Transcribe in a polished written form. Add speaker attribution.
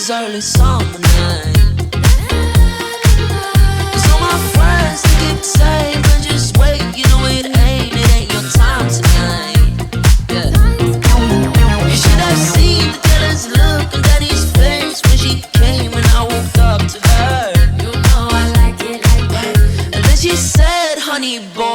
Speaker 1: was early summer night. Cause all my friends they keep saying, but just wait, you know it ain't your time tonight. Yeah. You should have seen the jealous look on Daddy's face when she came and I woke up to her.
Speaker 2: You know I like it like that.
Speaker 1: And then she said, honey boy,